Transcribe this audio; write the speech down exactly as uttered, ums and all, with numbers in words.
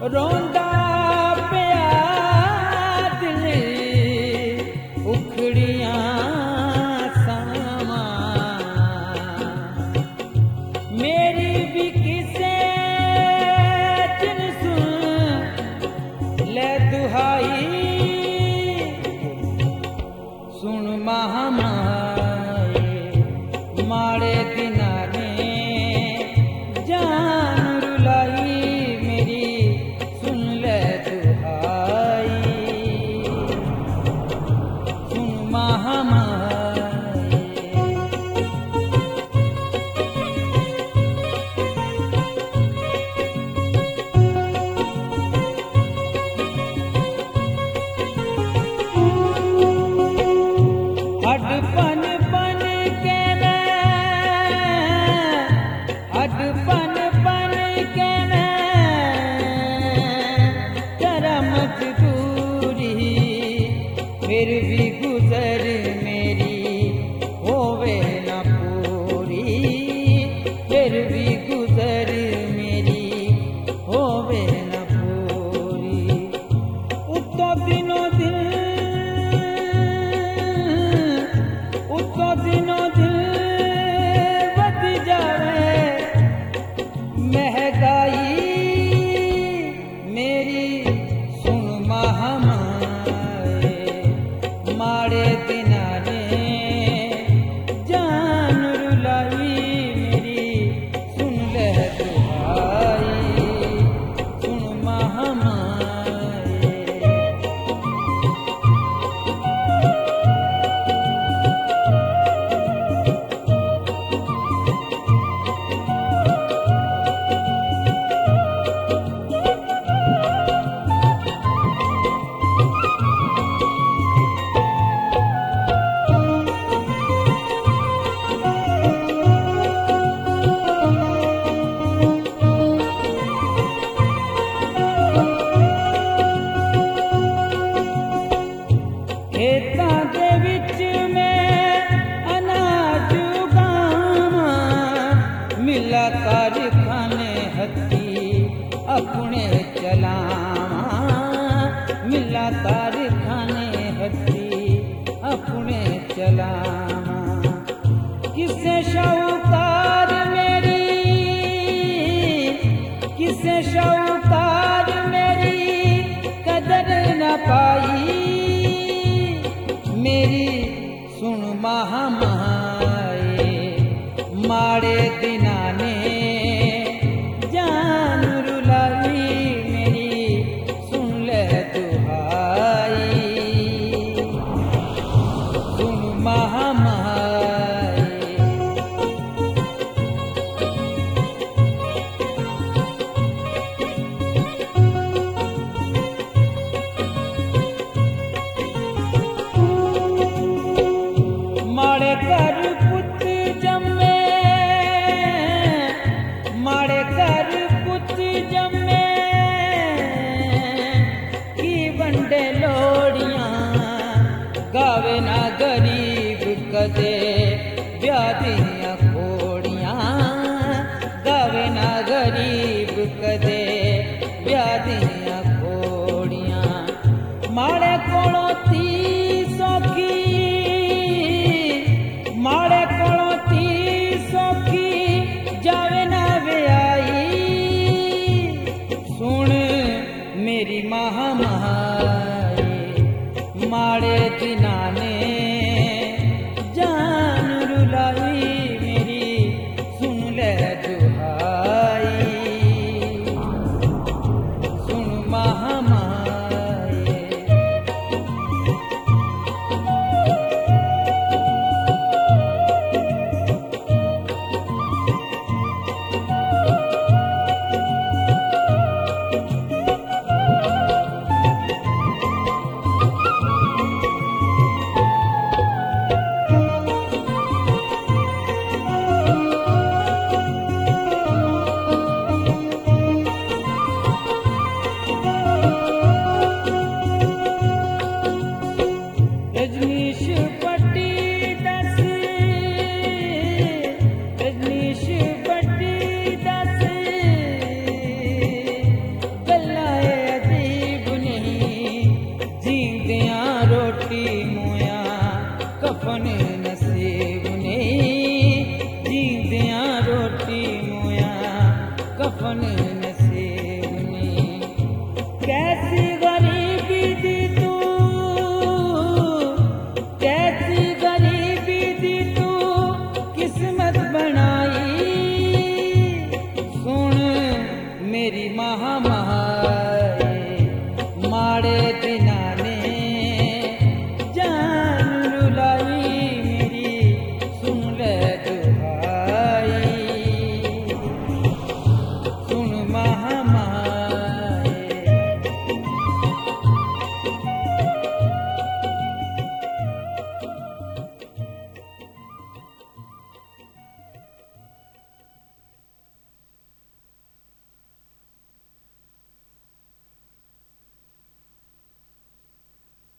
रोंदा पिया दिल उखड़ियां सामा मेरी भी किसे दिन सुन ले दुहाई सुन महामाए माड़े दिना ने जान रुलाई मेरी सुन ले दुहाई सुन महामाए अडपन बन के मैं अडपन बन के मैं तेरा मजदूरी फिर भी गुजर मेरी होवे न पूरी फिर भी गुजर मेरी होवे न पूरी उतो दिनों दिन उतो दिनों दिन बद जावे महंगाई मेरी सुन महामाए माड़े दिना ने जान रुलाई मेरी सुन ले दुहाई सुन महामाए खेतां दे विच मैं अनाज उगावां मिला कारखाने हत्थी अपने चलावां मिला कारखाने हत्थी अपने चलावां किसे शाहूकार मेरी किसे शाहूकार मेरी कदर न पाई मेरी सुन महामाए माड़े दिना ने जान रुलाई मेरी सुन ले दुहाई सुन महामाए माड़े घर पुत जम्मे माड़े घर पुत जम्मे की बंडे लोड़ियां गावे ना गरीब कदे ब्याह दियां घोड़ियां गावे ना गरीब कदे ब्याह दियां घोड़ियां माड़े कोलों ती सौखी माड़े कोलों ती सौखी जावे ना व्याई सुन मेरी महामाए माड़े दिना ने जान रुलाई मेरी सुन ले दुहाई कफन नसीब नी। कैसी गरीबी दी तू, कैसी गरीबी दी तू किस्मत बनाई। सुन मेरी महामाए माड़े दिना